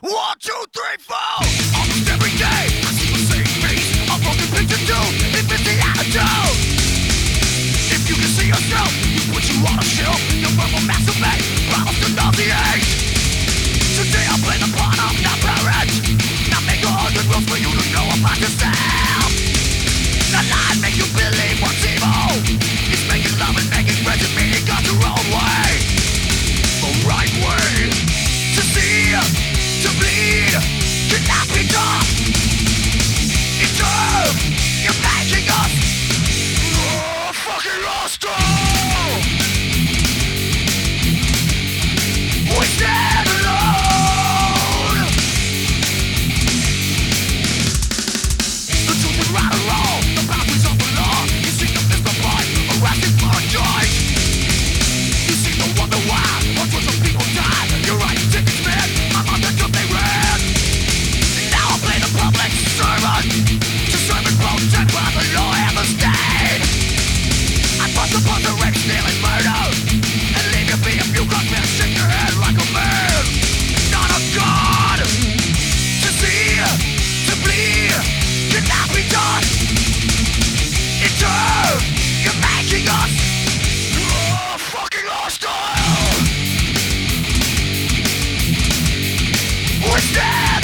1, 2, 3, 4. Almost every day I see the same face, a broken picture too. If it's the attitude, if you can see yourself, you put you on a shelf. Your verbal masturbate, bottles to nauseate. Today I play the part of not parent, not make 100 rules for you to know about yourself. Not lie, make you believe what's evil. It's making love and making friends and meaning got your own way. The right way to see, to bleed, cannot be done. In turn, you're making us fucking lost all. We stand alone. The truth is right or wrong, the boundaries of the law. You see the miss the point, arrested for a choice. You seem to wonder why hundreds of people die. You're right, tickets man, I'm on the job they ran. Now I play the public servant, to serve and protect by the law and the state. I bust upon the rape, stealing murder, and leave you be if you got me, shake your head like a man. Not a god, to see, to bleed, cannot be done. In turn, you're making us fucking hostile. We stand